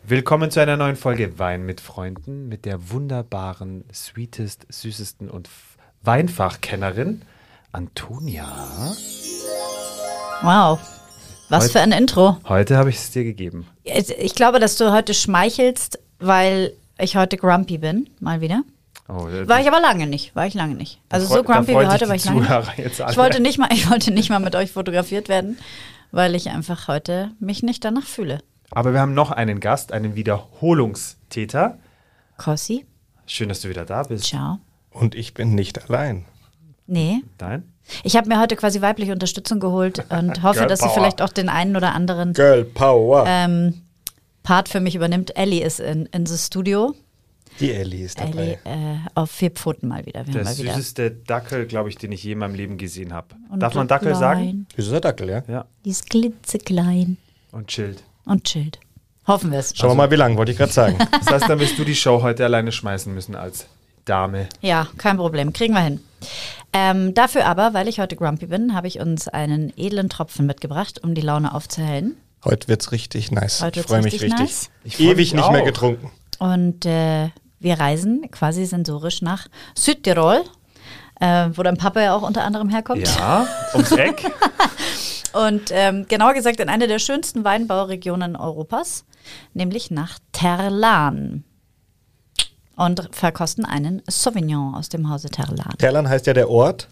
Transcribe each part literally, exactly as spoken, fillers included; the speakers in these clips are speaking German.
Willkommen zu einer neuen Folge Wein mit Freunden mit der wunderbaren, sweetest, süßesten und F- Weinfachkennerin Antonia. Wow, was Heute- für ein Intro. Heute habe ich es dir gegeben. Ich glaube, dass du heute schmeichelst, weil ich heute grumpy bin, mal wieder. Oh, War ich aber lange nicht, war ich lange nicht. Also so grumpy wie heute war ich lange nicht. Jetzt alle. Ich wollte nicht mal, ich wollte nicht mal mit euch fotografiert werden, weil ich einfach heute mich nicht danach fühle. Aber wir haben noch einen Gast, einen Wiederholungstäter. Kossi, Schön, dass du wieder da bist. ciao. Und ich bin nicht allein. Nee, Nein? ich habe mir heute quasi weibliche Unterstützung geholt und hoffe, Girl dass sie Power. vielleicht auch den einen oder anderen Girl Power. ähm, Part für mich übernimmt. Ellie ist in, in the Studio. Die Ellie ist Ellie dabei. äh, auf vier Pfoten mal wieder. Wir Der haben mal wieder. süßeste Dackel, glaube ich, den ich je in meinem Leben gesehen habe. Und Darf man Dackel klein. sagen? Süßer Dackel, ja? Ja. Die ist klitzeklein Und chillt. und chillt. Hoffen wir es. Schauen wir mal, wie lang, wollte ich gerade sagen. Das heißt, dann wirst du die Show heute alleine schmeißen müssen als Dame. Ja, kein Problem. Kriegen wir hin. Ähm, dafür aber, weil ich heute grumpy bin, habe ich uns einen edlen Tropfen mitgebracht, um die Laune aufzuhellen. Heute wird's richtig nice. Heute ich freue mich wird's richtig richtig. nice. Ich freu Ewig mich nicht mehr auch. getrunken. Und äh, wir reisen quasi sensorisch nach Südtirol, äh, wo dein Papa ja auch unter anderem herkommt. Ja, ums Eck. Und ähm, genauer gesagt in eine der schönsten Weinbauregionen Europas, nämlich nach Terlan. Und verkosten einen Sauvignon aus dem Hause Terlan. Terlan heißt ja der Ort.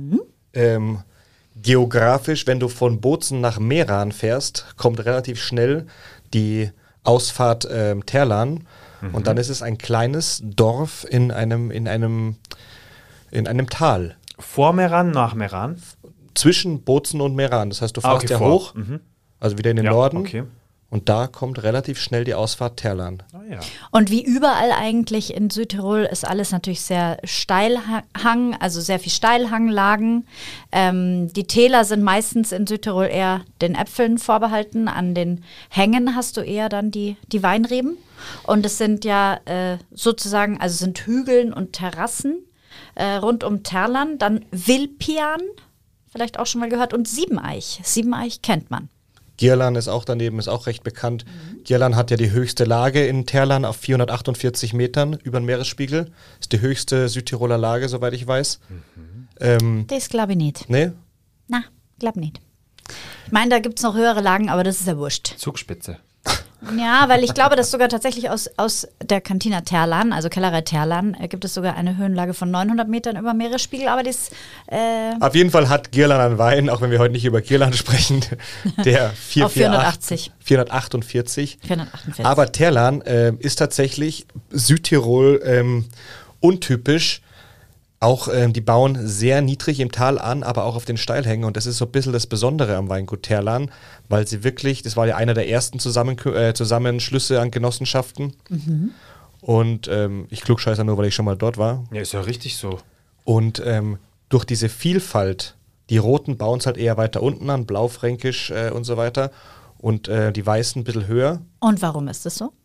Ähm, geografisch, wenn du von Bozen nach Meran fährst, kommt relativ schnell die Ausfahrt ähm, Terlan. Und dann ist es ein kleines Dorf in einem, in einem, in einem Tal. Vor Meran, nach Meran. Zwischen Bozen und Meran. Das heißt, du Ah, fährst okay, ja vor. hoch, Mhm. also wieder in den Ja, Norden. okay. Und da kommt relativ schnell die Ausfahrt Terlan. Ah, ja. Und wie überall eigentlich in Südtirol ist alles natürlich sehr Steilhang, also sehr viel Steilhanglagen. Ähm, die Täler sind meistens in Südtirol eher den Äpfeln vorbehalten. An den Hängen hast du eher dann die, die Weinreben. Und es sind ja äh, sozusagen, also es sind Hügeln und Terrassen äh, rund um Terlan. Dann Vilpian, vielleicht auch schon mal gehört, und Siebeneich. Siebeneich kennt man. Gierlan ist auch daneben, ist auch recht bekannt. Mhm. Gierlan hat ja die höchste Lage in Terlan auf vierhundertachtundvierzig Metern über den Meeresspiegel. Ist die höchste Südtiroler Lage, soweit ich weiß. Mhm. Ähm, Das glaube ich nicht. ne? Na, glaub nicht. Ich meine, da gibt es noch höhere Lagen, aber das ist ja wurscht. Zugspitze. Ja, weil ich glaube, dass sogar tatsächlich aus, aus der Cantina Terlan, also Kellerei Terlan, äh, gibt es sogar eine Höhenlage von neunhundert Metern über Meeresspiegel, aber das äh, Auf jeden Fall hat Gierlan einen Wein, auch wenn wir heute nicht über Gierlan sprechen, der vier Auf vierhundertachtzig. vierhundertachtundvierzig. vierhundertachtundvierzig. Aber Terlan äh, ist tatsächlich Südtirol ähm, untypisch. Auch ähm, die bauen sehr niedrig im Tal an, aber auch auf den Steilhängen. Und das ist so ein bisschen das Besondere am Weingut Terlan, weil sie wirklich, das war ja einer der ersten Zusammen äh, Zusammenschlüsse an Genossenschaften. Mhm. Und ähm, ich klugscheißer nur, weil ich schon mal dort war. Ja, ist ja richtig so. Und ähm, durch diese Vielfalt, die Roten bauen es halt eher weiter unten an, Blaufränkisch äh, und so weiter. Und äh, die Weißen ein bisschen höher, Und warum ist das so?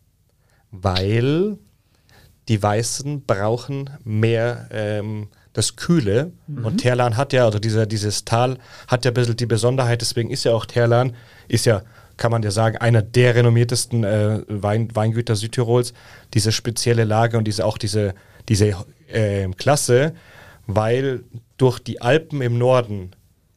weil die Weißen brauchen mehr ähm, das Kühle. Mhm. Und Terlan hat ja, also dieser, dieses Tal hat ja ein bisschen die Besonderheit, deswegen ist ja auch Terlan, ist ja, kann man ja sagen, einer der renommiertesten äh, Wein, Weingüter Südtirols, diese spezielle Lage und diese auch diese, diese äh, Klasse, weil durch die Alpen im Norden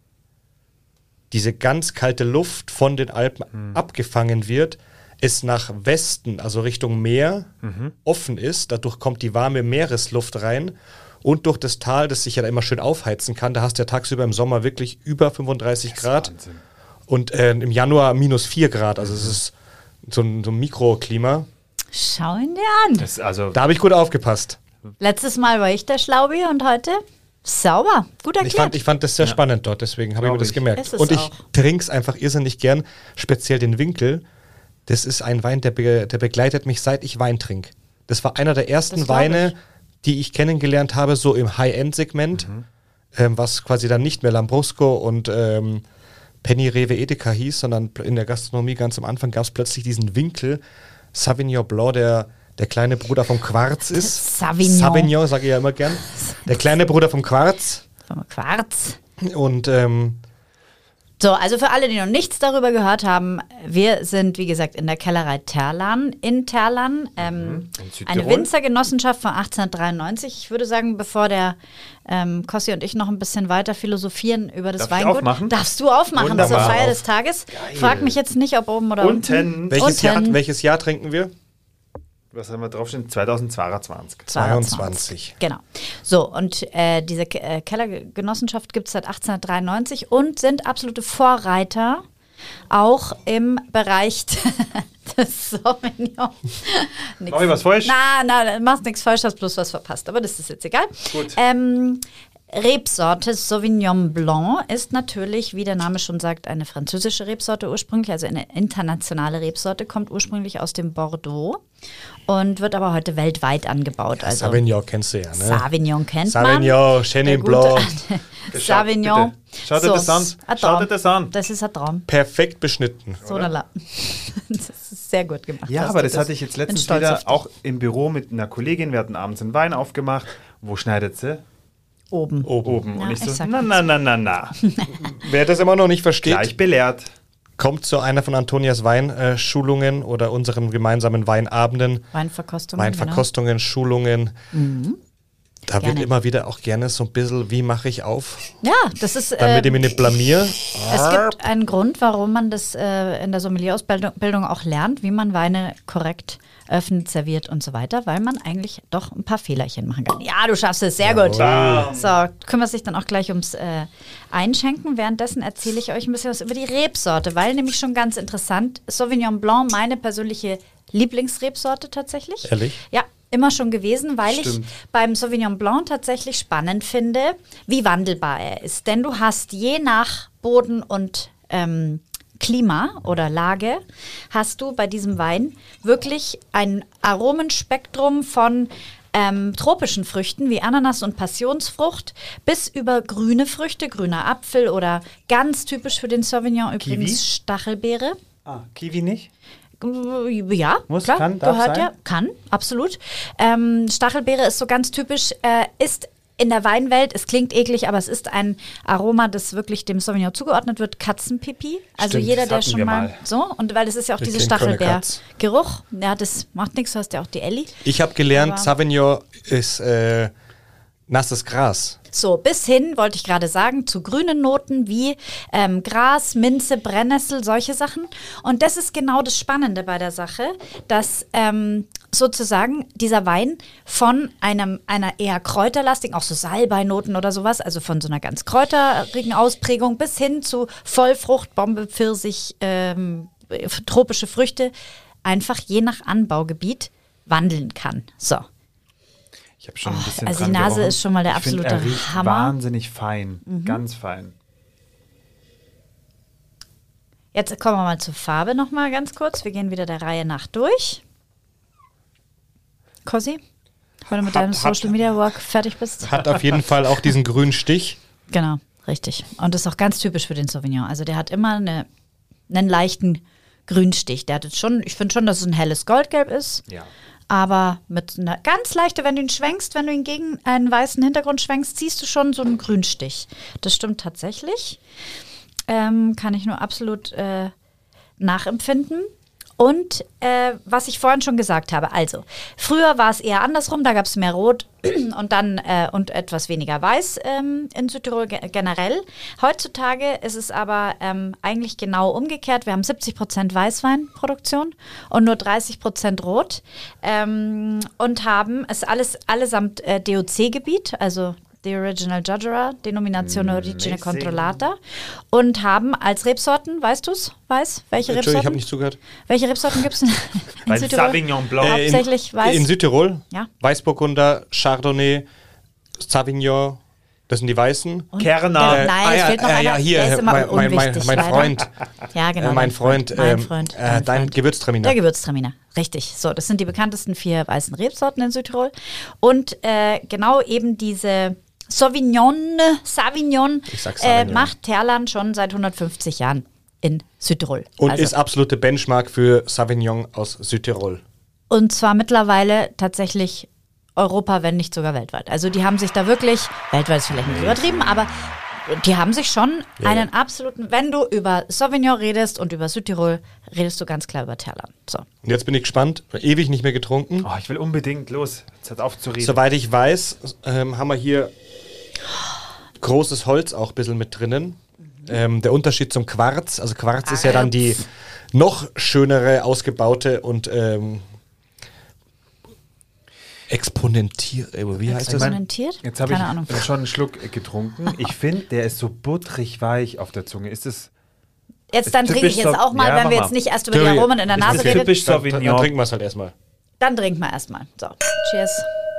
diese ganz kalte Luft von den Alpen mhm. abgefangen wird, es nach Westen, also Richtung Meer, mhm. offen ist. Dadurch kommt die warme Meeresluft rein. Und durch das Tal, das sich ja immer schön aufheizen kann, da hast du ja tagsüber im Sommer wirklich über fünfunddreißig Grad. Wahnsinn. Und äh, im Januar minus vier Grad. Also es ist so ein, so ein Mikroklima. Schau ihn dir an. Das, also, Da habe ich gut aufgepasst. Letztes Mal war ich der Schlaubi und heute sauber. Gut Ich erklärt. fand, ich fand das sehr Ja. spannend dort, deswegen habe ich mir Glaub das ich. gemerkt. Ist es Und ich auch. trinke es einfach irrsinnig gern, speziell den Winkel. Das ist ein Wein, der, be der begleitet mich, seit ich Wein trinke. Das war einer der ersten Das glaub Weine, ich. die ich kennengelernt habe, so im High-End-Segment, Mhm. ähm, was quasi dann nicht mehr Lambrusco und ähm, Penny Rewe Edeka hieß, sondern in der Gastronomie ganz am Anfang gab es plötzlich diesen Winkel, Sauvignon Blanc, der der kleine Bruder vom Quarz ist. Sauvignon. Sauvignon, sage ich ja immer gern. Der kleine Bruder vom Quarz. Vom Quarz. Und ähm, So, also für alle, die noch nichts darüber gehört haben, wir sind, wie gesagt, in der Kellerei Terlan in Terlan. Ähm, in eine Winzergenossenschaft von achtzehnhundertdreiundneunzig. Ich würde sagen, bevor der ähm, Kossi und ich noch ein bisschen weiter philosophieren über das Darf ich Weingut. aufmachen? Darfst du aufmachen Wunderbar. zur Feier Auf. des Tages. Geil. Frag mich jetzt nicht, ob oben oder Unten. unten. Welches, Unten. Jahr, welches Jahr trinken wir? Was haben wir draufstehen? zweitausendzweiundzwanzig. zweiundzwanzig. Genau. So, und äh, diese Ke- äh, Kellergenossenschaft gibt es seit achtzehnhundertdreiundneunzig und sind absolute Vorreiter auch im Bereich des Sauvignon. Nix. Mach ich was falsch? Na, na, du machst nichts falsch, hast bloß was verpasst, aber das ist jetzt egal. Gut. Ähm, Rebsorte Sauvignon Blanc ist natürlich, wie der Name schon sagt, eine französische Rebsorte ursprünglich, also eine internationale Rebsorte, kommt ursprünglich aus dem Bordeaux und wird aber heute weltweit angebaut. Also Sauvignon kennst du ja, ne? Sauvignon kennt Sauvignon, man. Chenin Der gute Blanc. alte Sauvignon. Bitte. Schau dir das an. ein Schau dir Traum. das an. Das ist ein Traum. Perfekt beschnitten. So lala. Das ist sehr gut gemacht. Ja, hast aber du das hatte ich jetzt Bin letztens stolz wieder auf dich. auch im Büro mit einer Kollegin. Wir hatten abends einen Wein aufgemacht. Wo schneidet sie? Oben. Oben. Oben. Ja, Und ich ich so, sag na, na, na, na, na. Wer das immer noch nicht versteht, Gleich belehrt. kommt zu einer von Antonias Weinschulungen oder unseren gemeinsamen Weinabenden, Weinverkostung. Weinverkostungen, Schulungen. Da wird Gerne. immer wieder auch gerne so ein bisschen, wie mache ich auf, Genau. Ja, das ist. damit äh, ich mich nicht blamier. Es gibt einen Grund, warum man das äh, in der Sommelierausbildung Bildung auch lernt, wie man Weine korrekt öffnet, serviert und so weiter, weil man eigentlich doch ein paar Fehlerchen machen kann. Ja, du schaffst es, sehr gut. So, kümmerst dich dann auch gleich ums äh, Einschenken. Währenddessen erzähle ich euch ein bisschen was über die Rebsorte, weil nämlich schon ganz interessant, Sauvignon Blanc, meine persönliche Lieblingsrebsorte tatsächlich. Ehrlich? Ja, immer schon gewesen, weil Stimmt. ich beim Sauvignon Blanc tatsächlich spannend finde, wie wandelbar er ist. Denn du hast je nach Boden und ähm, Klima oder Lage, hast du bei diesem Wein wirklich ein Aromenspektrum von ähm, tropischen Früchten wie Ananas und Passionsfrucht bis über grüne Früchte, grüner Apfel oder ganz typisch für den Sauvignon übrigens Kiwi? Stachelbeere. Ah, Kiwi nicht? Ja, Muss, klar, kann, darf gehört sein? ja, kann, absolut. Ähm, Stachelbeere ist so ganz typisch, äh, ist in der Weinwelt, es klingt eklig, aber es ist ein Aroma, das wirklich dem Sauvignon zugeordnet wird, Katzenpipi. Also Stimmt, jeder, das der hatten schon wir mal, mal. so, und weil es ist ja auch Wir dieser kennen keine Katz. Stachelbeergeruch, ja, das macht nichts, du hast ja auch die Elli. Ich habe gelernt, Aber- Sauvignon ist äh, nasses Gras. So, bis hin, wollte ich gerade sagen, zu grünen Noten wie ähm, Gras, Minze, Brennnessel, solche Sachen. Und das ist genau das Spannende bei der Sache, dass ähm, sozusagen dieser Wein von einem, einer eher kräuterlastigen, auch so Salbeinoten oder sowas, also von so einer ganz kräuterigen Ausprägung bis hin zu Vollfrucht, Bombe, Pfirsich, ähm, tropische Früchte, einfach je nach Anbaugebiet wandeln kann. So. Ich habe schon ein bisschen also die dran Nase gerochen. ist schon mal der Ich find, absolute er riecht Hammer. wahnsinnig fein. Mhm. Ganz fein. Jetzt kommen wir mal zur Farbe noch mal ganz kurz. Wir gehen wieder der Reihe nach durch. Cosi, wenn du mit Hat- deinem hat- Social Media Work fertig bist. Hat auf jeden Fall auch diesen grünen Stich. Genau, richtig. Und das ist auch ganz typisch für den Sauvignon. Also der hat immer eine, einen leichten Grünstich. Der hat jetzt schon, ich finde schon, dass es ein helles Goldgelb ist. Ja. Aber mit einer ganz leichte, wenn du ihn schwenkst, wenn du ihn gegen einen weißen Hintergrund schwenkst, siehst du schon so einen Grünstich. Das stimmt tatsächlich. Ähm, kann ich nur absolut äh, nachempfinden. Und äh, was ich vorhin schon gesagt habe, also früher war es eher andersrum, da gab es mehr Rot und dann äh, und etwas weniger Weiß ähm, in Südtirol ge generell. Heutzutage ist es aber ähm, eigentlich genau umgekehrt. Wir haben siebzig Prozent Weißweinproduktion und nur dreißig Prozent Rot ähm, und haben es alles allesamt äh, D O C-Gebiet, also The Original Judgera, Denominazione Origine Amazing. Controllata, und haben als Rebsorten, weißt du es? Weiß? Welche Entschuldigung, ich habe Rebsorten? nicht zugehört. Welche Rebsorten gibt es in, in Weil Südtirol? Sauvignon Blanc. Äh, in- Hauptsächlich weiß. In Südtirol, Ja. Weißburgunder, Chardonnay, Sauvignon, das sind die Weißen. Und Kerner. Der, Äh, nein, ah es ja, fehlt noch äh, einer. ja, hier, der ist immer mein- mein- mein- unwichtig, mein leider. Freund. Ja, genau. Äh, mein Freund, Mein ähm, Freund. äh, mein dein Freund. Gewürztraminer. Der Gewürztraminer, richtig. So, das sind die bekanntesten vier weißen Rebsorten in Südtirol. Und äh, genau eben diese Sauvignon, Sauvignon, Ich sag äh, Sauvignon. macht Terlan schon seit hundertfünfzig Jahren in Südtirol. Und Also- ist absolute Benchmark für Sauvignon aus Südtirol. Und zwar mittlerweile tatsächlich Europa, wenn nicht sogar weltweit. Also die haben sich da wirklich, weltweit ist vielleicht nicht übertrieben, aber die haben sich schon Ja, einen ja. absoluten, wenn du über Sauvignon redest und über Südtirol, redest du ganz klar über Teerland. So. Und jetzt bin ich gespannt, ewig nicht mehr getrunken. Oh, ich will unbedingt los. Jetzt hat aufzureden. Soweit ich weiß, ähm, haben wir hier großes Holz auch ein bisschen mit drinnen. Ähm, der Unterschied zum Quarz, also Quarz ist ja dann die noch schönere, ausgebaute und ähm, exponentiert, äh, wie heißt das? Exponentiert? Jetzt habe Keine ich Ahnung. schon einen Schluck getrunken. Ich finde, der ist so butterig weich auf der Zunge. Ist es Jetzt dann Ist trinke ich typisch jetzt Sau- auch mal, Ja, wenn mach wir mal. jetzt nicht erst über die Thüringen. Aromen in der Ist Nase das reden. typisch Dann, dann, Sauvignon? dann trinken wir es halt erstmal. Dann trinken wir erstmal. So, cheers.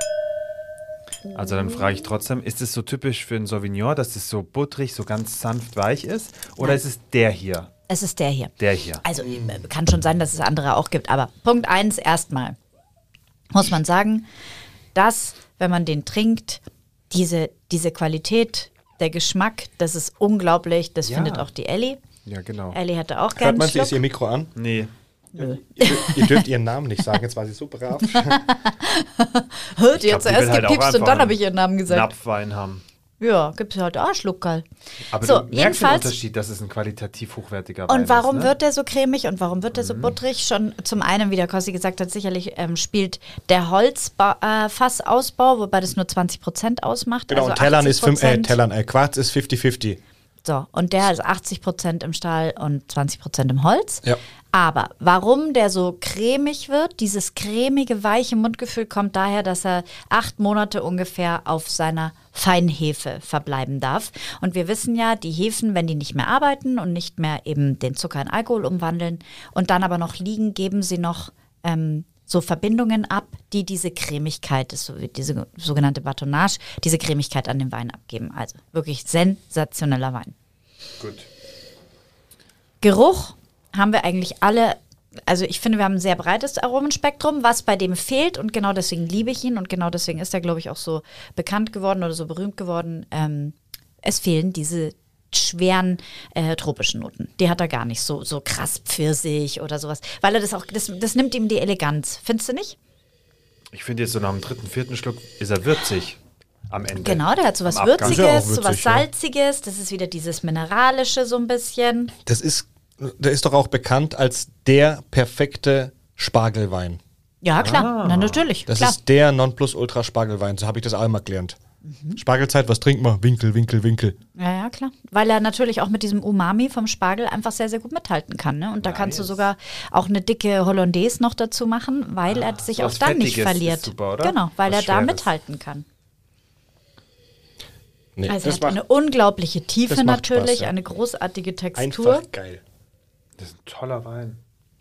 Also dann frage ich trotzdem, ist es so typisch für ein Sauvignon, dass es so butterig, so ganz sanft weich ist? Oder Nein. ist es der hier? Es ist der hier. Der hier. Also äh, kann schon sein, dass es andere auch gibt. Aber Punkt eins erstmal muss man sagen, dass, wenn man den trinkt, diese, diese Qualität, der Geschmack, das ist unglaublich. Das Ja. findet auch die Ellie. Ja, genau. Ellie hatte auch Hört gerne man einen sie, ist Schluck. ihr Mikro an? Nee. Nö. Ihr, dürft- ihr dürft ihren Namen nicht sagen, jetzt war sie so brav. Hört, Ich jetzt glaub, die zuerst will halt auch gepiepst und einfach dann habe einen ich ihren Namen gesagt. Napfwein haben. Ja, gibt es halt auch Schluckerl. Aber So, du merkst den jedenfalls- Unterschied, dass es ein qualitativ hochwertiger Wein Und warum ist. Ne? wird der so cremig und warum wird der Mhm. so butterig? Schon zum einen, wie der Kossi gesagt hat, sicherlich ähm, spielt der Holzfassausbau, äh, wobei das nur zwanzig Prozent ausmacht. Genau, also und Tellern ist fünf, äh, achtzig Prozent. Tellern, äh, Quarz ist fünfzig fünfzig. So, und der ist achtzig Prozent im Stahl und zwanzig Prozent im Holz. Ja. Aber warum der so cremig wird, dieses cremige, weiche Mundgefühl kommt daher, dass er acht Monate ungefähr auf seiner Feinhefe verbleiben darf. Und wir wissen ja, die Hefen, wenn die nicht mehr arbeiten und nicht mehr eben den Zucker in Alkohol umwandeln und dann aber noch liegen, geben sie noch ähm, so Verbindungen ab, die diese Cremigkeit, das so wie diese sogenannte Batonnage, diese Cremigkeit an den Wein abgeben. Also wirklich sensationeller Wein. Gut. Geruch haben wir eigentlich alle, also ich finde, wir haben ein sehr breites Aromenspektrum, was bei dem fehlt und genau deswegen liebe ich ihn und genau deswegen ist er, glaube ich, auch so bekannt geworden oder so berühmt geworden. Ähm, es fehlen diese schweren äh, tropischen Noten. Die hat er gar nicht, so, so krass Pfirsich oder sowas, weil er das auch, das, das nimmt ihm die Eleganz, findest du nicht? Ich finde jetzt so nach dem dritten, vierten Schluck ist er würzig am Ende. Genau, der hat so was Am Abgang. Ist ja auch Würziges, so was würzig, ja. Salziges, das ist wieder dieses Mineralische so ein bisschen. Das ist, der ist doch auch bekannt als der perfekte Spargelwein. Ja, klar, Ah. na, natürlich, Das klar. ist der Nonplusultra-Spargelwein, so habe ich das auch immer gelernt. Spargelzeit, was trinkt man? Winkel, Winkel, Winkel. Ja, ja, klar. Weil er natürlich auch mit diesem Umami vom Spargel einfach sehr, sehr gut mithalten kann. Ne? Und da kannst du sogar auch eine dicke Hollandaise noch dazu machen, weil er sich so auch was dann nicht Fettiges verliert. ist super, oder? Genau, weil Was er da Schweres. mithalten kann. Nee, Also er das hat macht eine unglaubliche Tiefe das macht natürlich, Spaß, ja. eine großartige Textur. einfach geil. Das ist ein toller Wein.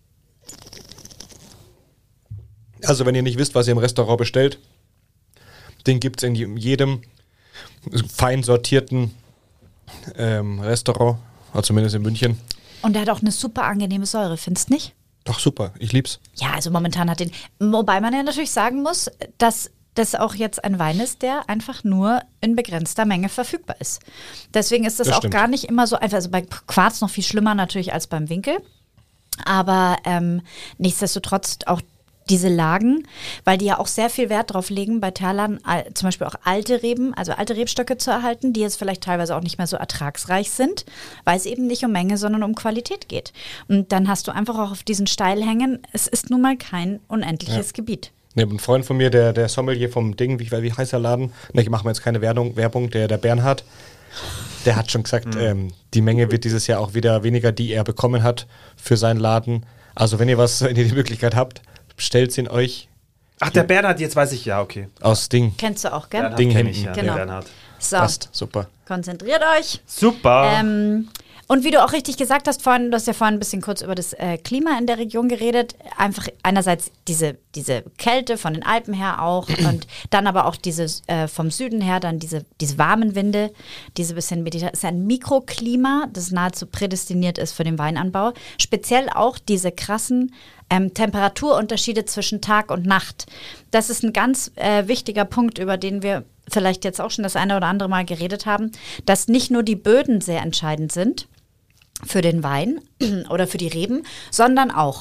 Also wenn ihr nicht wisst, was ihr im Restaurant bestellt, den gibt es in je- jedem fein sortierten ähm, Restaurant, also zumindest in München. Und er hat auch eine super angenehme Säure, findest du nicht? Doch super, ich lieb's. Ja, also momentan hat den, wobei man ja natürlich sagen muss, dass das auch jetzt ein Wein ist, der einfach nur in begrenzter Menge verfügbar ist. Deswegen ist das, Das auch stimmt. gar nicht immer so einfach, also bei Quarz noch viel schlimmer natürlich als beim Winkel, aber ähm, nichtsdestotrotz auch diese Lagen, weil die ja auch sehr viel Wert drauf legen, bei Terlan al- zum Beispiel auch alte Reben, also alte Rebstöcke zu erhalten, die jetzt vielleicht teilweise auch nicht mehr so ertragsreich sind, weil es eben nicht um Menge, sondern um Qualität geht. Und dann hast du einfach auch auf diesen Steilhängen, es ist nun mal kein unendliches Gebiet. Ne, ein Freund von mir, der, der Sommelier vom Ding, wie, wie heißt der Laden? Ne, ich mache mir jetzt keine Werbung, Werbung der, der Bernhard. Der hat schon gesagt, ähm, die Menge wird dieses Jahr auch wieder weniger, die er bekommen hat für seinen Laden. Also wenn ihr was, wenn ihr die Möglichkeit habt, bestellt ihn euch Ach, der Bernhard, jetzt weiß ich, ja, okay. aus Ding. Kennst du auch, gell? Bernhard Ding kenn hinten. ich, ja, Genau. der Bernhard. So, Passt, super. konzentriert euch. Super. Ähm, und wie du auch richtig gesagt hast vorhin, du hast ja vorhin ein bisschen kurz über das äh, Klima in der Region geredet. Einfach einerseits diese, diese Kälte von den Alpen her auch und dann aber auch diese äh, vom Süden her dann diese, diese warmen Winde, diese bisschen mediterran. Es ist ein Mikroklima, das nahezu prädestiniert ist für den Weinanbau. Speziell auch diese krassen ähm, Temperaturunterschiede zwischen Tag und Nacht. Das ist ein ganz äh, wichtiger Punkt, über den wir vielleicht jetzt auch schon das eine oder andere Mal geredet haben, dass nicht nur die Böden sehr entscheidend sind für den Wein oder für die Reben, sondern auch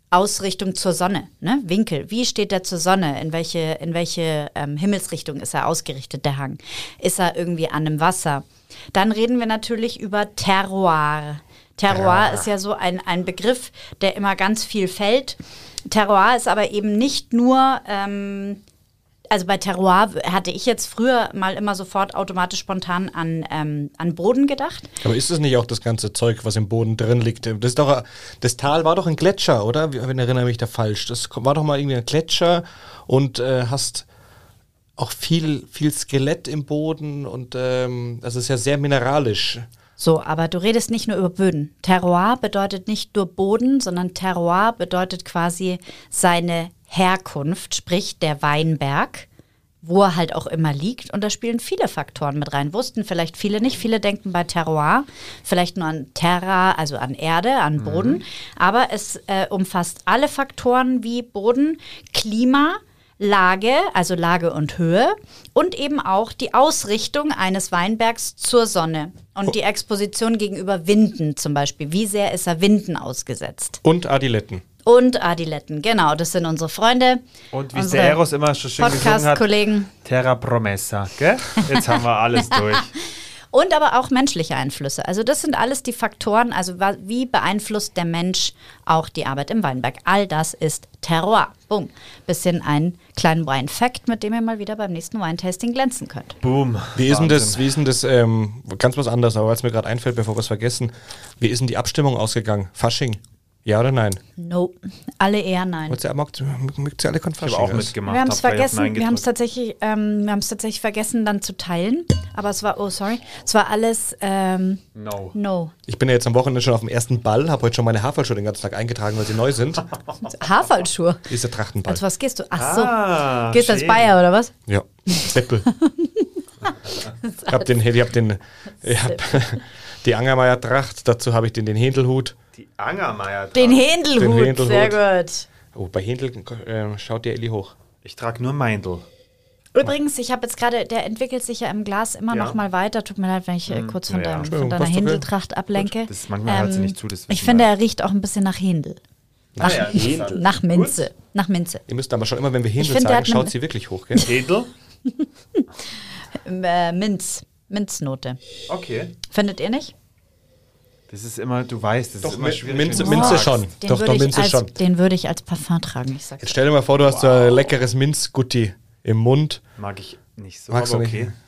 Ausrichtung zur Sonne, ne? Winkel. Wie steht er zur Sonne? In welche, in welche ähm, Himmelsrichtung ist er ausgerichtet, der Hang? Ist er irgendwie an einem Wasser? Dann reden wir natürlich über Terroir. Terroir ist ja so ein, ein Begriff, der immer ganz viel fällt. Terroir ist aber eben nicht nur, ähm, also bei Terroir hatte ich jetzt früher mal immer sofort automatisch spontan an, ähm, an Boden gedacht. Aber ist das nicht auch das ganze Zeug, was im Boden drin liegt? Das, ist doch, das Tal war doch ein Gletscher, oder? Wenn erinnere mich da falsch. Das war doch mal irgendwie ein Gletscher und äh, hast auch viel, viel Skelett im Boden und ähm, das ist ja sehr mineralisch. So, aber du redest nicht nur über Böden. Terroir bedeutet nicht nur Boden, sondern Terroir bedeutet quasi seine Herkunft, sprich der Weinberg, wo er halt auch immer liegt. Und da spielen viele Faktoren mit rein. Wussten vielleicht viele nicht. Viele denken bei Terroir vielleicht nur an Terra, also an Erde, an Boden. Mhm. Aber es äh, umfasst alle Faktoren wie Boden, Klima, Lage, also Lage und Höhe und eben auch die Ausrichtung eines Weinbergs zur Sonne und die Exposition gegenüber Winden zum Beispiel. Wie sehr ist er Winden ausgesetzt? Und Adiletten. Und Adiletten, genau, das sind unsere Freunde. Und wie Seros immer schon schön gesungen hat, Podcast-Kollegen. Terra Promessa, gell? Jetzt haben wir alles durch. Und aber auch menschliche Einflüsse. Also das sind alles die Faktoren, also wie beeinflusst der Mensch auch die Arbeit im Weinberg. All das ist Terroir. Boom. Bisschen einen kleinen Wine-Fact, mit dem ihr mal wieder beim nächsten Wine-Tasting glänzen könnt. Boom. Wie ist denn das, wie ist denn das ähm, ganz was anderes, aber weil es mir gerade einfällt, bevor wir es vergessen, wie ist denn die Abstimmung ausgegangen? Fasching? Ja oder nein? No, alle eher nein. Mögt ihr alle kein Fasching? Ich habe auch mitgemacht. Wir haben es hab vergessen, wir haben es tatsächlich, ähm, wir haben es tatsächlich vergessen, dann zu teilen. Aber es war, oh sorry, es war alles ähm, No. no. Ich bin ja jetzt am Wochenende schon auf dem ersten Ball, habe heute schon meine Haferlschuhe den ganzen Tag eingetragen, weil sie neu sind. Haferlschuhe. Dieser Trachtenball. Als was gehst du? Ach so, Ah, gehst als schön. Bayer oder was? Ja, Seppel. Ich habe den, ich hab den, ich hab die Angermeier-Tracht, dazu habe ich den, den Händelhut. Die Angermeier. Den Händelhut, Den Händelhut. sehr gut. Oh, bei Händel äh, schaut der Elli hoch. Ich trage nur Meindl. Übrigens, ich habe jetzt gerade, der entwickelt sich ja im Glas immer Ja. noch mal weiter. Tut mir leid, wenn ich äh, kurz von, Ja, ja. deinem, Entschuldigung, von deiner passt okay. Händeltracht ablenke. Das ist manchmal hört sie nicht zu, das wissen ich finde, wir. er riecht auch ein bisschen nach Händel. Nach, ja, Händel. nach Minze. Nach Minze. Ihr müsst aber schon immer, wenn wir Händel find, der sagen, hat ne- schaut sie wirklich hoch, gell? Händel? Äh, Minz. Minznote. Okay. Findet ihr nicht? Das ist immer, du weißt, das Doch, ist immer Mi- schwierig. Minze- wenn du Minze sagst. schon. Den Doch, würde doch, ich Minze als, schon. Den würde ich als Parfum tragen, ich sag's. Jetzt stell dir mal vor, du hast so ein leckeres Minzgutti im Mund. Mag ich nicht so, Magst aber du nicht?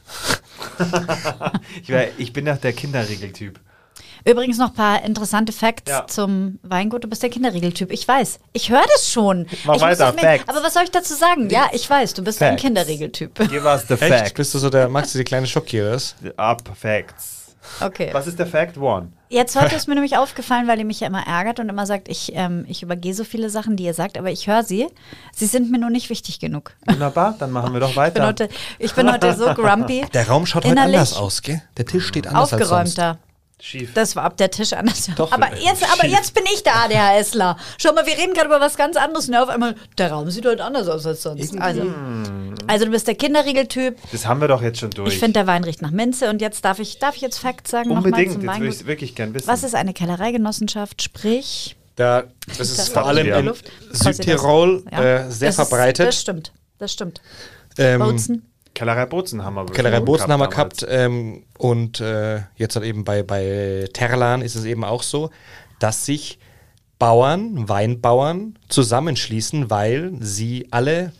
okay. ich, wär, ich bin doch der Kinderregeltyp. Übrigens noch ein paar interessante Facts Ja. zum Weingut. Du bist der Kinderregeltyp. Ich weiß. Ich höre das schon. Mach ich weiter, muss doch Facts. aber was soll ich dazu sagen? Ja, ich weiß. Du bist ein Facts. Kinderregeltyp. Give us the Echt? fact. Bist du so der, magst du die kleine Schockieres? Up Facts. Okay. Was ist der Fact One? Jetzt heute ist mir nämlich aufgefallen, weil ihr mich ja immer ärgert und immer sagt, ich, ähm, ich übergehe so viele Sachen, die ihr sagt, aber ich höre sie. Sie sind mir nur nicht wichtig genug. Wunderbar, dann machen wir doch Ich bin weiter. heute, ich bin heute so grumpy. Der Raum schaut heute Innerlich anders aus, gell? Der Tisch steht anders als sonst. Aufgeräumter. Schief. Das war ab der Tisch anders. Doch, aber, äh, jetzt, aber schief. jetzt bin ich der ADHSler. Schau mal, wir reden gerade über was ganz anderes und auf einmal, der Raum sieht heute anders aus als sonst. Also, also du bist der Kinderriegeltyp. Das haben wir doch jetzt schon durch. Ich finde, der Wein riecht nach Minze. Und jetzt darf ich, darf ich jetzt Facts sagen? nochmal Unbedingt, zum jetzt würde ich Weingut? es wirklich gern wissen. Was ist eine Kellereigenossenschaft? Sprich, Da, das ist Das vor war allem ja. in Luft. Kostet Südtirol das? Ja. äh, sehr Das ist- verbreitet. Das stimmt, das stimmt. Ähm, Bozen. Kellerei Bozen haben wir Kellerei Bozen haben wir damals. gehabt ähm, und äh, jetzt halt eben bei, bei Terlan ist es eben auch so, dass sich Bauern, Weinbauern zusammenschließen, weil sie alle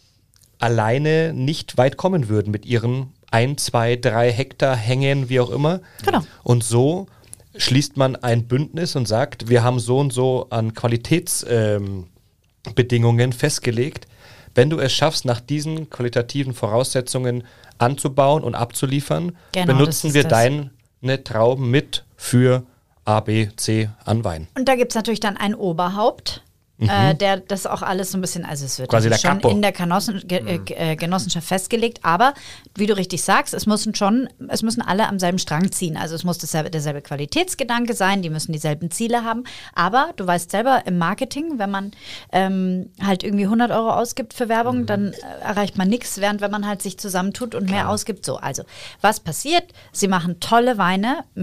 alleine nicht weit kommen würden mit ihren ein, zwei, drei Hektar Hängen, wie auch immer. Genau. Und so schließt man ein Bündnis und sagt, wir haben so und so an Qualitätsbedingungen ähm, Bedingungen festgelegt. Wenn du es schaffst, nach diesen qualitativen Voraussetzungen anzubauen und abzuliefern, Genau, das benutzen ist wir das. deine Trauben mit für A, B, C an Wein. Und da gibt es natürlich dann ein Oberhaupt, äh, der das auch alles so ein bisschen, also es wird Quasi natürlich der schon Capo. in der Genossen, Ge äh, Ge- äh, Genossenschaft festgelegt, aber wie du richtig sagst, es müssen schon, es müssen alle am selben Strang ziehen. Also es muss dasselbe, derselbe Qualitätsgedanke sein, die müssen dieselben Ziele haben. Aber du weißt selber, im Marketing, wenn man ähm, halt irgendwie hundert Euro ausgibt für Werbung, dann äh, erreicht man nichts, während wenn man halt sich zusammentut und mehr ausgibt. So, also was passiert? Sie machen tolle Weine mit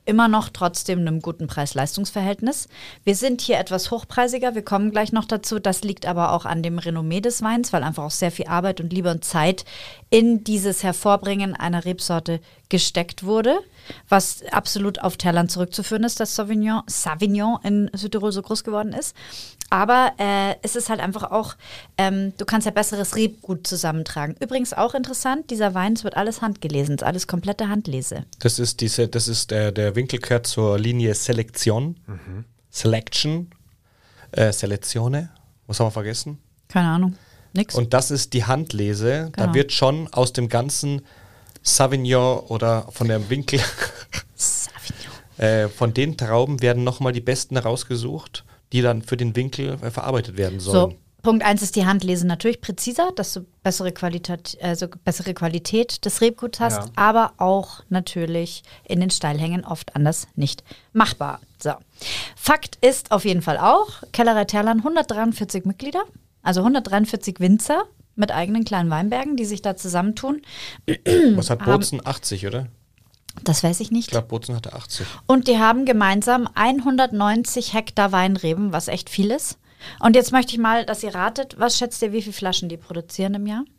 immer noch trotzdem einem guten Preis-Leistungs-Verhältnis. Wir sind hier etwas hochpreisiger, wir kommen gleich noch dazu. Das liegt aber auch an dem Renommee des Weins, weil einfach auch sehr viel Arbeit und Liebe und Zeit in dieses Hervorbringen einer Rebsorte gesteckt wurde, was absolut auf Terlan zurückzuführen ist, dass Sauvignon, Sauvignon in Südtirol so groß geworden ist. Aber äh, es ist halt einfach auch, ähm, du kannst ja besseres Rebgut zusammentragen. Übrigens auch interessant, dieser Wein, es wird alles handgelesen, es ist alles komplette Handlese. Das ist diese, das ist der, der Winkel gehört zur Linie Selektion, mhm. Selection, äh, Selezione, was haben wir vergessen? Keine Ahnung, nix. Und das ist die Handlese, Genau. Da wird schon aus dem ganzen Sauvignon oder von dem Winkel, Sauvignon. äh, von den Trauben werden nochmal die besten rausgesucht, die dann für den Winkel äh, verarbeitet werden sollen. So, Punkt eins ist die Handlese natürlich präziser, dass du bessere Qualität, also bessere Qualität des Rebguts hast, Ja. aber auch natürlich in den Steilhängen oft anders nicht machbar. So. Fakt ist auf jeden Fall auch, Kellerei Terlan hundertdreiundvierzig Mitglieder, also hundertdreiundvierzig Winzer mit eigenen kleinen Weinbergen, die sich da zusammentun. Was hat Bozen? achtzig, oder? Das weiß ich nicht. Ich glaube, Bozen hatte achtzig. Und die haben gemeinsam hundertneunzig Hektar Weinreben, was echt viel ist. Und jetzt möchte ich mal, dass ihr ratet, was schätzt ihr, wie viele Flaschen die produzieren im Jahr?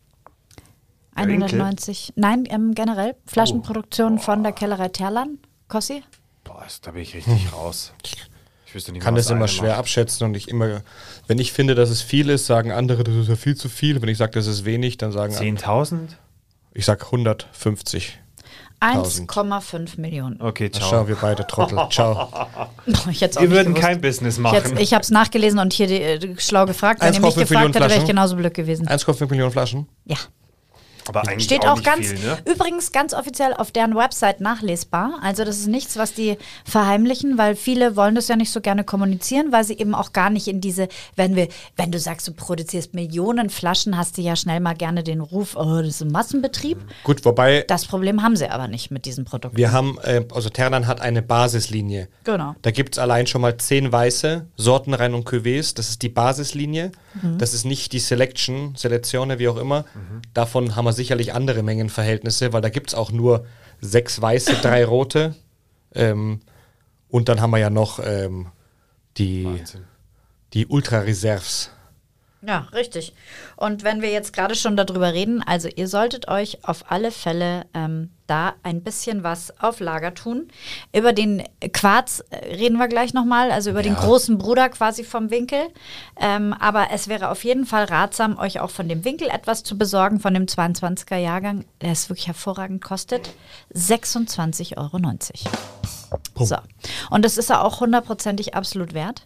Der Winkel? hundertneunzig. Nein, ähm, generell. Flaschenproduktion von der Kellerei Terlan. Kossi? Boah, das- da bin ich richtig raus. Ich wüsste nicht Kann mal, das was immer eine schwer macht. abschätzen und ich immer, wenn ich finde, dass es viel ist, sagen andere, das ist ja viel zu viel. Wenn ich sage, das ist wenig, dann sagen andere, zehntausend? ich sage hundertfünfzig. eins Komma fünf Millionen. Okay, Ciao. ciao. Schau, wir beide Trottel. Ciao. Ich hätt's auch Wir nicht würden gewusst. kein Business Ich, machen. jetzt- ich habe es nachgelesen und hier die, äh, schlau gefragt. Wenn ihr mich 1,5 gefragt Millionen hättet, wäre ich Flaschen. genauso blöd gewesen. eins Komma fünf Millionen Flaschen. Ja. Aber eigentlich Steht auch, auch nicht ganz, viel, ne? übrigens ganz offiziell auf deren Website nachlesbar. Also das ist nichts, was die verheimlichen, weil viele wollen das ja nicht so gerne kommunizieren, weil sie eben auch gar nicht in diese, wenn wir, wenn du sagst, du produzierst Millionen Flaschen, hast du ja schnell mal gerne den Ruf, oh, das ist ein Massenbetrieb. Gut, wobei Das Problem haben sie aber nicht mit diesem Produkt. wir haben, äh, also Ternan hat eine Basislinie. Genau. Da gibt es allein schon mal zehn weiße Sortenreihen und Cuvées. Das ist die Basislinie. Mhm. Das ist nicht die Selection, Selektione, wie auch immer. Davon haben wir sicherlich andere Mengenverhältnisse, weil da gibt es auch nur sechs weiße, drei rote. Ähm, und dann haben wir ja noch ähm, die, Wahnsinn. die Ultra-Reserves. Ja, richtig. Und wenn wir jetzt gerade schon darüber reden, also ihr solltet euch auf alle Fälle ähm, da ein bisschen was auf Lager tun. Über den Quarz äh, reden wir gleich nochmal, also über den großen Bruder quasi vom Winkel. Ähm, aber es wäre auf jeden Fall ratsam, euch auch von dem Winkel etwas zu besorgen, von dem zweiundzwanziger Jahrgang, der es wirklich hervorragend kostet, sechsundzwanzig Euro neunzig. So. Und das ist er auch hundertprozentig absolut wert.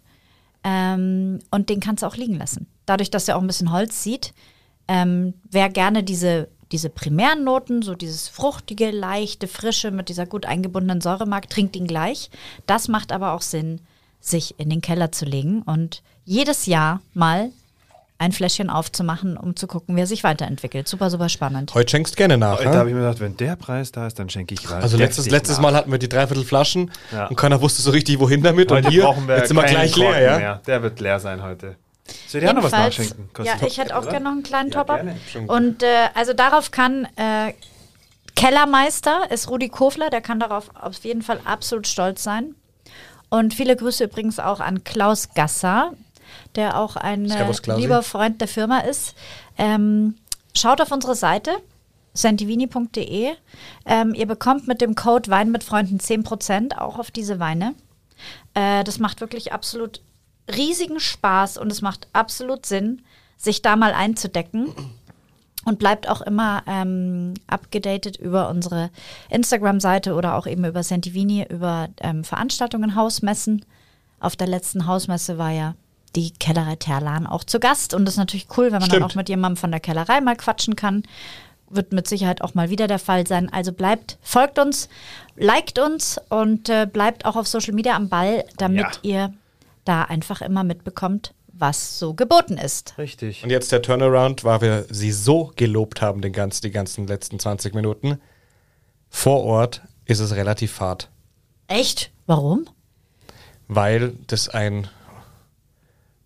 Ähm, und den kannst du auch liegen lassen. Dadurch, dass er auch ein bisschen Holz sieht, ähm, wer gerne diese, diese primären Noten, so dieses fruchtige, leichte, frische mit dieser gut eingebundenen Säure mag, trinkt ihn gleich. Das macht aber auch Sinn, sich in den Keller zu legen und jedes Jahr mal ein Fläschchen aufzumachen, um zu gucken, wie er sich weiterentwickelt. Super, super spannend. Heute schenkst gerne nach. Da ne? habe ich mir gedacht, wenn der Preis da ist, dann schenke ich weiter. Also letztes, letztes Mal hatten wir die Dreiviertel Flaschen Ja. und keiner wusste so richtig, wohin damit. Heute und hier, brauchen wir jetzt sind wir keinen gleich leer, Korken ja? mehr. Der wird leer sein heute. Soll ich dir auch noch was Jedenfalls- nachschenken? Ja, Kostet- ich hätte auch oder? gerne noch einen kleinen Ja, Top-Up. gerne. Und äh, also darauf kann äh, Kellermeister, ist Rudi Kofler, der kann darauf auf jeden Fall absolut stolz sein. Und viele Grüße übrigens auch an Klaus Gasser, der auch ein äh, Servus, Klausi. lieber Freund der Firma ist. Ähm, schaut auf unsere Seite santivini punkt de. Ähm, ihr bekommt mit dem Code Wein mit Freunden zehn Prozent auch auf diese Weine. Äh, das macht wirklich absolut riesigen Spaß und es macht absolut Sinn, sich da mal einzudecken. Und bleibt auch immer ähm, abgedatet über unsere Instagram-Seite oder auch eben über Santivini, über ähm, Veranstaltungen, Hausmessen. Auf der letzten Hausmesse war ja die Kellerei Terlan auch zu Gast. Und das ist natürlich cool, wenn man Stimmt. dann auch mit jemandem von der Kellerei mal quatschen kann. Wird mit Sicherheit auch mal wieder der Fall sein. Also bleibt, folgt uns, liked uns und äh, bleibt auch auf Social Media am Ball, damit Ja. ihr da einfach immer mitbekommt, was so geboten ist. Richtig. Und jetzt der Turnaround, weil wir sie so gelobt haben, den ganzen, die ganzen letzten zwanzig Minuten. Vor Ort ist es relativ fad, Echt? Warum? weil das ein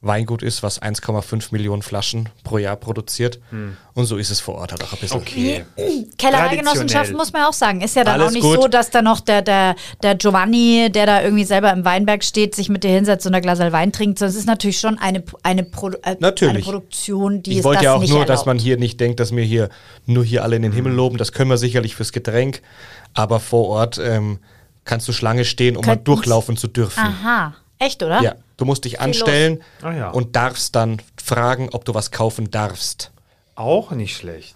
Weingut ist, was eins Komma fünf Millionen Flaschen pro Jahr produziert. Hm. Und so ist es vor Ort halt auch ein bisschen. Okay. Kellereigenossenschaften muss man auch sagen. Ist ja dann Alles auch nicht gut. so, dass da noch der, der, der Giovanni, der da irgendwie selber im Weinberg steht, sich mit dir hinsetzt und ein Glas Wein trinkt. Sondern es ist natürlich schon eine, eine, Produ äh, Natürlich. eine Produktion, die Ich es wollte das ja auch nicht nur, erlaubt. dass man hier nicht denkt, dass wir hier nur hier alle in den Himmel loben. Das können wir sicherlich fürs Getränk. Aber vor Ort ähm, kannst du Schlange stehen, um mal Könnten's- durchlaufen zu dürfen. Aha. Echt, oder? Ja, du musst dich anstellen Ah, ja. und darfst dann fragen, ob du was kaufen darfst. Auch nicht schlecht.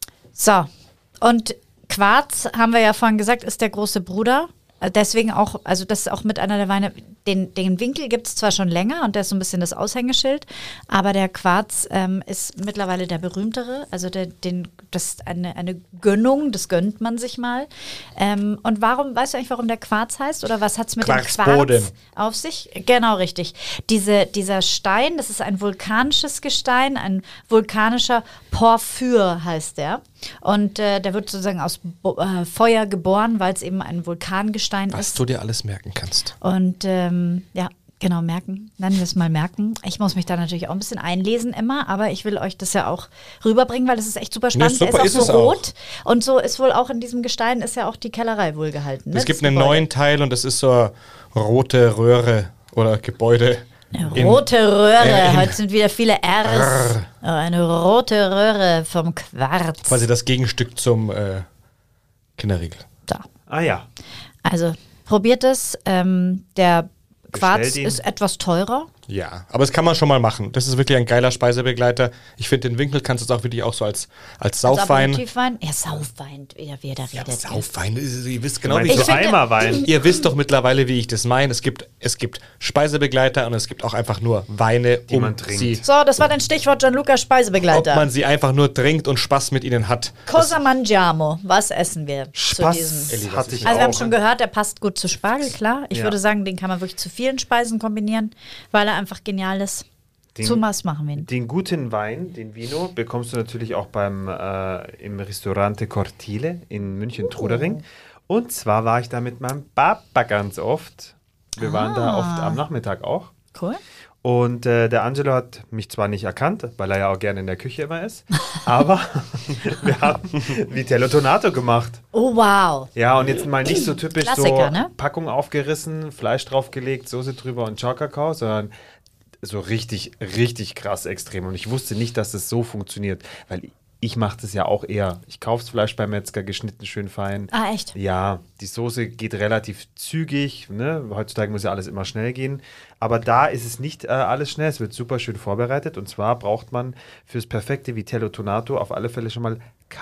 So, und Quarz, haben wir ja vorhin gesagt, ist der große Bruder. Äh, Deswegen auch, also das ist auch mit einer der Weine, den, den Winkel gibt es zwar schon länger und der ist so ein bisschen das Aushängeschild, aber der Quarz ähm, ist mittlerweile der berühmtere. Also der, den, das ist eine, eine Gönnung, das gönnt man sich mal. Ähm, und warum, weißt du eigentlich, warum der Quarz heißt? Oder was hat es mit dem Quarzboden. Quarz auf sich? Genau, richtig. Diese, dieser Stein, das ist ein vulkanisches Gestein, ein vulkanischer Porphyr heißt der. Und äh, der wird sozusagen aus Bo äh, Feuer geboren, weil es eben ein Vulkangestein Was ist. du dir alles merken kannst. Und ähm, ja, genau, merken. Nennen wir es mal merken. Ich muss mich da natürlich auch ein bisschen einlesen immer, aber ich will euch das ja auch rüberbringen, weil das ist echt super spannend. super der ist ist auch es so auch. rot. Und so ist wohl auch in diesem Gestein ist ja auch die Kellerei wohl gehalten. Ne? Es gibt Das einen Gebäude. neuen Teil und das ist so eine rote Röhre oder Gebäude. Eine in- rote Röhre. äh, in- Heute sind wieder viele R's. Oh, eine rote Röhre vom Quarz. Quasi das Gegenstück zum äh, Kinderriegel. Da. Ah ja. Also probiert es. Ähm, der Quarz Bestellt ihn. ist etwas teurer. Ja, aber das kann man schon mal machen. Das ist wirklich ein geiler Speisebegleiter. Ich finde, den Winkel kannst du jetzt auch wirklich auch so als, als Saufwein. Aperitifwein. Ja, Saufwein, wie er wieder Ja, redet. Saufwein, ihr wisst Du genau, wie meinst ich so Ich finde- Eimerwein. Ihr wisst doch mittlerweile, wie ich das meine. Es gibt, es gibt Speisebegleiter und es gibt auch einfach nur Weine, Die um man trinkt. sie, So, das war dein Stichwort Gianluca ob Speisebegleiter. man sie einfach nur trinkt und Spaß mit ihnen hat. Cosa mangiamo? Was essen wir Spaß zu diesem? Elli, was hatte ist- ich Also wir haben auch. schon gehört, der passt gut zu Spargel, klar. Ich Ja. würde sagen, den kann man wirklich zu vielen Speisen kombinieren, weil er einfach genial ist. Den- Zu was machen wir ihn? Den guten Wein, den Vino, bekommst du natürlich auch beim äh, im Ristorante Cortile in München-Trudering. Und zwar war ich da mit meinem Papa ganz oft. Wir waren da oft am Nachmittag auch. Cool. Und äh, der Angelo hat mich zwar nicht erkannt, weil er ja auch gerne in der Küche immer ist, aber wir haben Vitello Tonato gemacht. Oh, wow. Ja, und jetzt mal nicht so typisch Klassiker, so ne? Packung aufgerissen, Fleisch draufgelegt, Soße drüber und Ciao Kakao, sondern so richtig, richtig krass extrem. Und ich wusste nicht, dass es so funktioniert, weil ich mache das ja auch eher. Ich kaufe das Fleisch beim Metzger, geschnitten schön fein. Ah, echt? Ja, die Soße geht relativ zügig. Ne? Heutzutage muss ja alles immer schnell gehen. Aber da ist es nicht äh, alles schnell. Es wird super schön vorbereitet. Und zwar braucht man fürs perfekte Vitello Tonato auf alle Fälle schon mal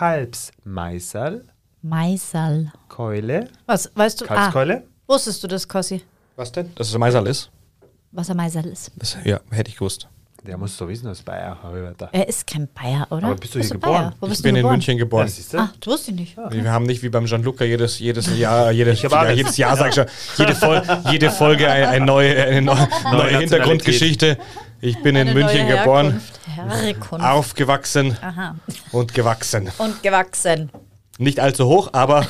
Kalbsmeißerl, Maisal. Keule, Was, weißt du? Ah, Kalbskeule. wusstest du das, Kossi? Was denn? Dass es Maisal ist? Was ein Maisal ist? Das, ja, hätte ich gewusst. Der muss so wissen, aus Bayer. Da. Er ist kein Bayer, oder? Aber bist du hier Bayer? geboren? Wo Ich bist bin du in geboren? München geboren. Ja, siehst du? Ah, das wusste ich nicht. Wir haben nicht wie beim Gianluca jedes, jedes Jahr, jedes, Ich war ja, das. jedes Jahr, sag ich schon, jede, Fol jede Folge eine, eine neue, eine neue, neue Nationalität. Hintergrundgeschichte. Ich bin in Eine München neue geboren, Herkunft. Herkunft. aufgewachsen Aha. und gewachsen. Und gewachsen. Nicht allzu hoch, aber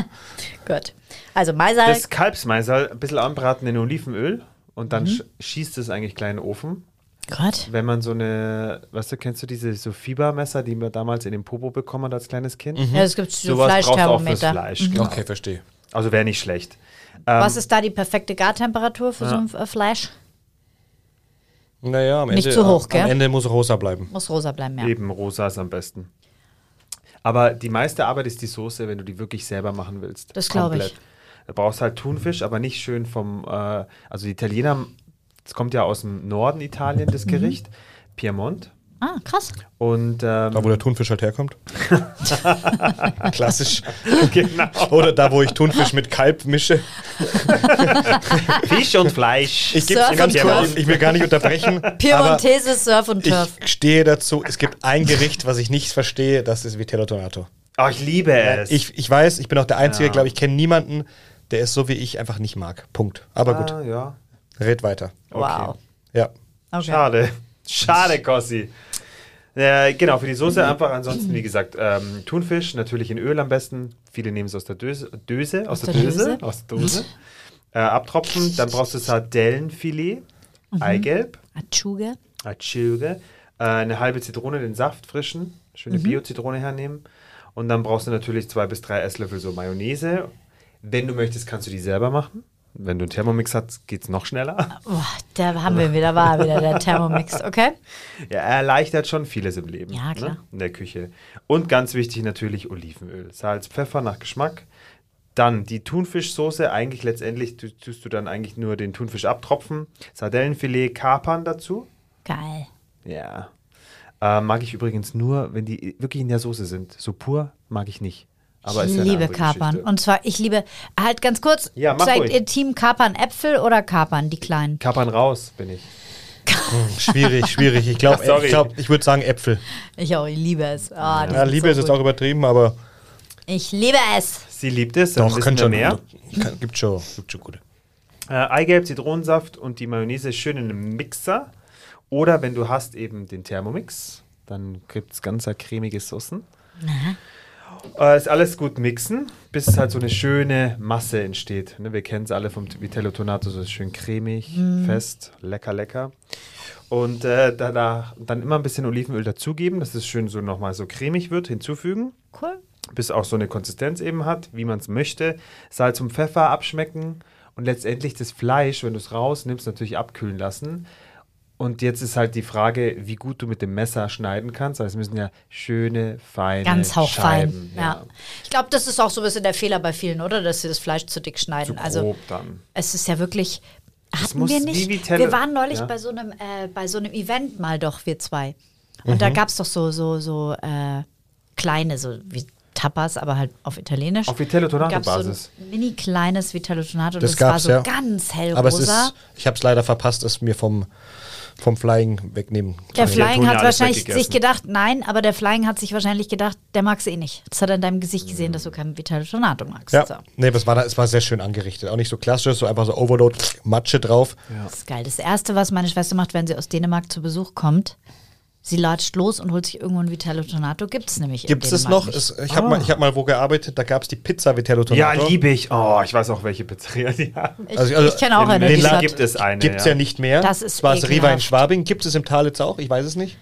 Gut. Also Maisal. Das Kalbsmeißerl ein bisschen anbraten in Olivenöl und dann Mhm. sch schießt es eigentlich klein in den Ofen. Gott. Wenn man so eine, weißt du, kennst du diese so Fiebermesser, die man damals in den Popo bekommen hat als kleines Kind? Ja, es gibt so Sowas brauchst du auch fürs Fleischthermometer. Fleisch. Mhm. Genau. okay, verstehe. Also wäre nicht schlecht. Was ist da die perfekte Gartemperatur für so ein äh, Fleisch? Naja, am Nicht Ende, zu hoch, am gell? Ende muss rosa bleiben. Muss rosa bleiben, ja. Eben rosa ist am besten. Aber die meiste Arbeit ist die Soße, wenn du die wirklich selber machen willst. Das glaube ich. Komplett. Da brauchst halt Thunfisch, aber nicht schön vom, äh, also die Italiener, das kommt ja aus dem Norden Italien, das Gericht, Piemont. Ah, krass. Und ähm, Da, wo der Thunfisch halt herkommt. Klassisch. genau. Oder da, wo ich Thunfisch mit Kalb mische. Fisch und Fleisch. Ich, geb's Surf ganz und kurz, Turf. ich will gar nicht unterbrechen. aber Piemontese Surf und Turf. ich stehe dazu, es gibt ein Gericht, was ich nicht verstehe, das ist Vitello Tonato. Oh, ich liebe es. Ich, ich weiß, ich bin auch der Einzige, Ja. glaube ich, kenne niemanden, der es so wie ich einfach nicht mag. Punkt. Aber gut, Ah, ja. red weiter. Wow. Ja. Okay. Schade. Schade, Kossi. Äh, genau, für die Soße einfach ansonsten, wie gesagt, ähm, Thunfisch, natürlich in Öl am besten. Viele nehmen es aus der Döse, Döse aus, der, der Döse, Döse. aus der Dose. Äh, abtropfen, dann brauchst du Sardellenfilet. Mhm. Eigelb, Achuge. Achuge, äh, eine halbe Zitrone, den Saft frischen, schöne Mhm. Bio-Zitrone hernehmen. Und dann brauchst du natürlich zwei bis drei Esslöffel so Mayonnaise. Wenn du möchtest, kannst du die selber machen. Wenn du einen Thermomix hast, geht es noch schneller. Oh, da haben wir wieder, war wieder der Thermomix, okay? Ja, er erleichtert schon vieles im Leben. Ja, klar. Ne? In der Küche. Und ganz wichtig natürlich Olivenöl. Salz, Pfeffer nach Geschmack. Dann die Thunfischsoße. Eigentlich letztendlich tu- tust du dann eigentlich nur den Thunfisch abtropfen. Sardellenfilet, Kapern dazu. Geil. Ja. Äh, mag ich übrigens nur, wenn die wirklich in der Soße sind. So pur mag ich nicht. Aber Ich ist ja eine liebe andere Kapern. Geschichte. Und zwar, ich liebe, halt ganz kurz, Ja, mach seid ruhig. ihr Team Kapern Äpfel oder Kapern, die kleinen? Kapern raus bin ich. Schwierig, schwierig. Ich glaube, Ach, sorry. ich, glaub, ich würde sagen Äpfel. Ich auch, ich liebe es. Ah, die Ja, sind Liebe so ist jetzt gut. auch übertrieben, aber Ich liebe es. Sie liebt es, dann doch, wissen kann wir schon. mehr. Kann, gibt schon, gibt schon gute. Äh, Eigelb, Zitronensaft und die Mayonnaise schön in einem Mixer. Oder wenn du hast eben den Thermomix, dann gibt es ganz cremige Soßen. Äh, ist alles gut mixen, bis halt so eine schöne Masse entsteht. Ne, wir kennen es alle vom Vitello Tonato, so ist schön cremig, fest, lecker, lecker. Und äh, danach dann immer ein bisschen Olivenöl dazugeben, dass es schön so nochmal so cremig wird, hinzufügen. Cool. Bis auch so eine Konsistenz eben hat, wie man es möchte. Salz und Pfeffer abschmecken und letztendlich das Fleisch, wenn du es rausnimmst, natürlich abkühlen lassen. Und jetzt ist halt die Frage, wie gut du mit dem Messer schneiden kannst. Also es müssen ja schöne, feine Ganz hauchfein. Scheiben. Ja. Ich glaube, das ist auch so ein bisschen der Fehler bei vielen, oder? Dass sie das Fleisch zu dick schneiden. Zu also grob dann. es ist ja wirklich. Das Hatten muss wir wie nicht. Vitello- Wir waren neulich ja. bei so einem äh, bei so einem Event mal doch, wir zwei. Und da gab es doch so, so, so äh, kleine, so wie Tapas, aber halt auf Italienisch. Auf Vitello Gab's Tonato-Basis. So ein mini kleines Vitello Tonato. Das Das, war gab's, so ja. ganz hellrosa. Aber es ist, ich habe es leider verpasst, es mir vom, vom Flying wegnehmen. Der Die Flying tun ja hat alles wahrscheinlich weggegessen. sich gedacht, nein, aber der Flying hat sich wahrscheinlich gedacht, der mag es eh nicht. Das hat er in deinem Gesicht gesehen, dass du keinen Vitello Tonato magst. Ja, So. nee, aber es war, da- es war sehr schön angerichtet. Auch nicht so klassisch, so einfach so Overload, Matsche drauf. Das ist geil. Das Erste, was meine Schwester macht, wenn sie aus Dänemark zu Besuch kommt, sie latscht los und holt sich irgendwo ein Vitello Tonato. Gibt es nämlich Gibt in es Dänemark noch? nicht. Es, ich habe mal, ich hab mal wo gearbeitet, da gab es die Pizza Vitello Ja, Tonato. liebe ich. Oh, ich weiß auch, welche Pizzeria die haben. Ich, Also- also ich kenne auch In eine, die Berlin hat, gibt es eine. Gibt es ja. nicht mehr. Das ist es war das Riva in ekelhaft. Schwabing. Gibt es im Talitz auch? Ich weiß es nicht.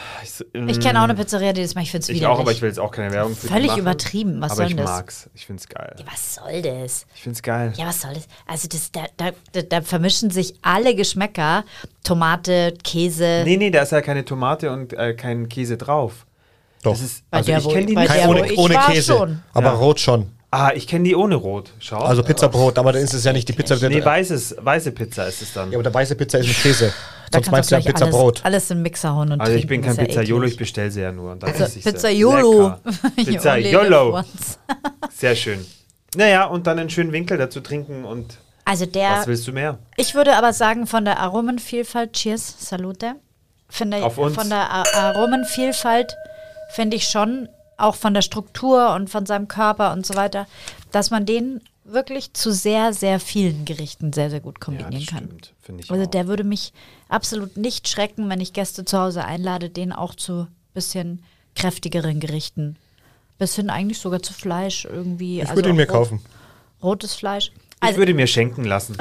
Ich kenne auch eine Pizzeria, die das macht. Ich finde es Ich widerlich. auch, aber ich will jetzt auch keine Werbung für die Völlig machen. übertrieben. Was aber soll ich denn das? mag's. Ich find's geil. Ja, was soll das? Ich find's geil. Ja, was soll das? Also das, da, da, da, da vermischen sich alle Geschmäcker. Tomate, Käse. Nee, nee, da ist ja keine Tomate und äh, kein Käse drauf. Doch. Das ist, Bei also der, ich wo- kenne die bei nicht. der, Kein, wo ohne ich ohne war, Käse. schon. Aber Ja. rot schon. Ah, ich kenne die ohne Rot. Schau. Also Pizzabrot, aber dann ist es ja nicht die Pizza. Nee, weißes, weiße Pizza ist es dann. Ja, aber der weiße Pizza ist mit Käse. Da Sonst meinst kannst du du ja gleich Pizzabrot. alles, alles in den Mixer hauen und also ich trinken. bin kein ist ja Pizzaiolo, ich eklig. bestelle sie ja nur. Und dann Pizza, esse ich sie. Pizzaiolo. Lecker. You only live Pizzaiolo. once. Sehr schön. Naja, und dann einen schönen Winkel dazu trinken und Also der, was willst du mehr? ich würde aber sagen, von der Aromenvielfalt, cheers, salute, finde Auf uns. von der A- Aromenvielfalt finde ich schon, auch von der Struktur und von seinem Körper und so weiter, dass man den wirklich zu sehr, sehr vielen Gerichten sehr, sehr gut Ja, kombinieren das kann. stimmt. Finde ich Also auch. der würde mich absolut nicht schrecken, wenn ich Gäste zu Hause einlade, den auch zu bisschen kräftigeren Gerichten. Bis hin eigentlich sogar zu Fleisch irgendwie. Ich also würde ihn auch mir rot- kaufen. Rotes Fleisch. ich Also würde mir schenken lassen.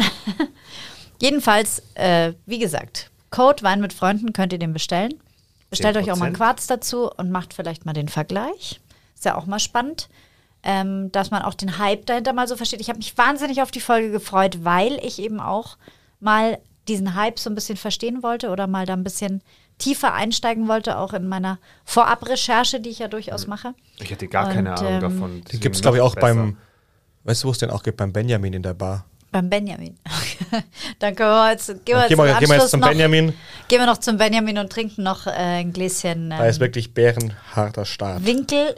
jedenfalls, äh, wie gesagt, Code Wein mit Freunden könnt ihr den bestellen. Bestellt euch auch mal einen zehn Prozent. Quarz dazu und macht vielleicht mal den Vergleich. Ist ja auch mal spannend, ähm, dass man auch den Hype dahinter mal so versteht. Ich habe mich wahnsinnig auf die Folge gefreut, weil ich eben auch mal diesen Hype so ein bisschen verstehen wollte oder mal da ein bisschen tiefer einsteigen wollte, auch in meiner Vorabrecherche, die ich ja durchaus mache. Ich hätte gar keine Und, Ahnung ähm, davon. Die gibt es, glaube ich, auch beim, weißt du, wo es den auch gibt? Beim Benjamin in der Bar. Beim Benjamin. Dann können wir jetzt, gehen wir Dann jetzt, gehen wir, im gehen wir jetzt Anschluss zum noch, Benjamin. Gehen wir noch zum Benjamin und trinken noch äh, ein Gläschen Da ist ähm, wirklich bärenharter Start. Winkel.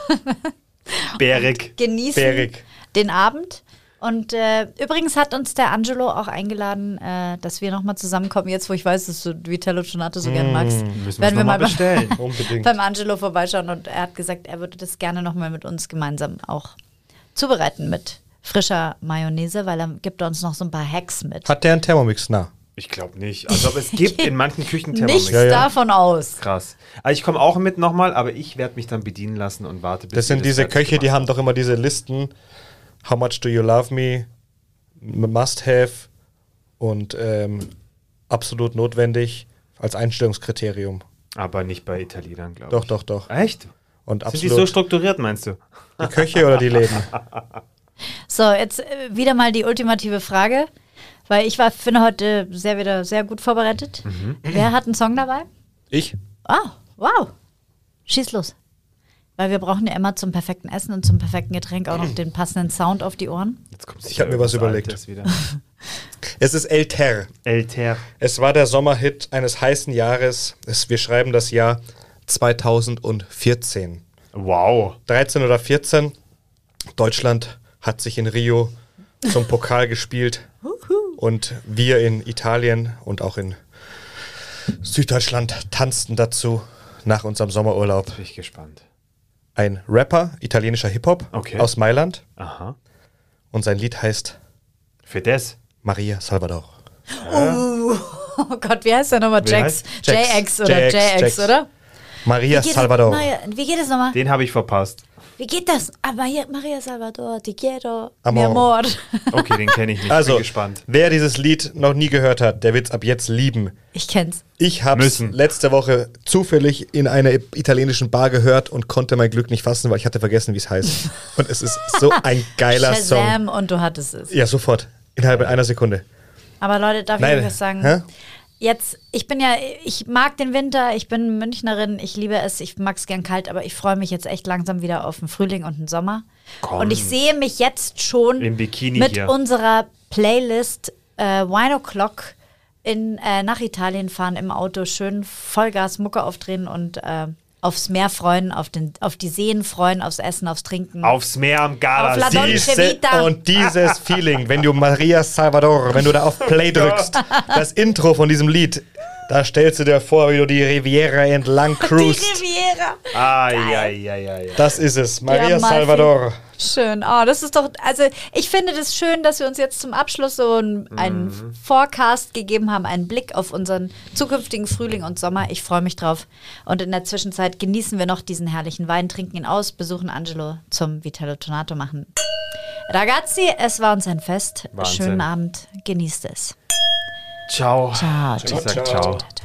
Bärig. Genießen Bärig. den Abend. Und äh, übrigens hat uns der Angelo auch eingeladen, äh, dass wir nochmal zusammenkommen. Jetzt, wo ich weiß, dass du Vitello Tonato so gern magst, Müssen werden wir mal beim, bestellen. Unbedingt. beim Angelo vorbeischauen. Und er hat gesagt, er würde das gerne nochmal mit uns gemeinsam auch zubereiten mit frischer Mayonnaise, weil er gibt uns noch so ein paar Hacks mit. Hat der einen Thermomix? Na. Ich glaube nicht. Also aber es gibt in manchen Küchen Thermomix. Nichts Ja, ja. davon aus. Krass. Also ich komme auch mit nochmal, aber ich werde mich dann bedienen lassen und warte, bis Das ihr sind diese fertig Köche, die gemacht haben doch immer diese Listen. How much do you love me? Must have. Und ähm, absolut notwendig als Einstellungskriterium. Aber nicht bei Italienern, glaube Doch, ich. doch, doch. Echt? Und Sind die absolut so strukturiert, meinst du? die Köche oder die Läden? So, jetzt äh, wieder mal die ultimative Frage, weil ich war, finde heute sehr wieder sehr gut vorbereitet. Mhm. Wer hat einen Song dabei? Ich? Ah, wow. Schieß los. Weil wir brauchen ja immer zum perfekten Essen und zum perfekten Getränk auch noch den passenden Sound auf die Ohren. Jetzt kommt Ich hab mir was überlegt. Altes wieder. Es ist El Ter. El Ter. Es war der Sommerhit eines heißen Jahres. Es, wir schreiben das Jahr zweitausendvierzehn. Wow. dreizehn oder vierzehn. Deutschland hat sich in Rio zum Pokal gespielt. Und wir in Italien und auch in Süddeutschland tanzten dazu nach unserem Sommerurlaub. Bin ich gespannt. Ein Rapper, italienischer Hip-Hop Okay. aus Mailand. Aha. Und sein Lied heißt Fidesz. Maria Salvador. Oh Gott, wie heißt der nochmal? Wie Jax? heißt? Jax. J X oder Jax, J X, Jax. oder? Maria Wie geht Salvador. Es, Maria, wie geht es nochmal? Den habe ich verpasst. Wie geht das? Ah, Maria, Maria Salvador, te quiero, Amor. mi amor. Okay, den kenne ich nicht. Also, Bin gespannt. wer dieses Lied noch nie gehört hat, der wird es ab jetzt lieben. Ich kenn's. Ich habe es Müssen. letzte Woche zufällig in einer italienischen Bar gehört und konnte mein Glück nicht fassen, weil ich hatte vergessen, wie es heißt. Und es ist so ein geiler Song. Shazam und du hattest es. Ja, sofort. Innerhalb einer Sekunde. Aber Leute, darf Nein. ich euch was sagen? Hä? Jetzt, ich bin ja, ich mag den Winter, ich bin Münchnerin, ich liebe es, ich mag es gern kalt, aber ich freue mich jetzt echt langsam wieder auf den Frühling und den Sommer. Komm. Und ich sehe mich jetzt schon Im Bikini mit hier. unserer Playlist äh, Wine O'Clock in, äh, nach Italien fahren im Auto, schön Vollgas Mucke aufdrehen und äh, aufs Meer freuen, auf, den, auf die Seen freuen, aufs Essen, aufs Trinken. Aufs Meer am Auf La Gardasee. Dolce Diese, Vita. und dieses Feeling, wenn du Maria Salvador, wenn du da auf Play drückst, das Intro von diesem Lied, da stellst du dir vor, wie du die Riviera entlang Die cruist. Riviera. Ah, ja, ja, ja, ja. Das ist es, Maria Ja, Malfi. Salvador. Schön. Oh, das ist doch, also ich finde das schön, dass wir uns jetzt zum Abschluss so einen, einen Forecast gegeben haben, einen Blick auf unseren zukünftigen Frühling und Sommer. Ich freue mich drauf. Und in der Zwischenzeit genießen wir noch diesen herrlichen Wein, trinken ihn aus, besuchen Angelo zum Vitello Tonato machen. Ragazzi, es war uns ein Fest. Wahnsinn. Schönen Abend. Genießt es. Ciao. Ciao. Ich sag ciao.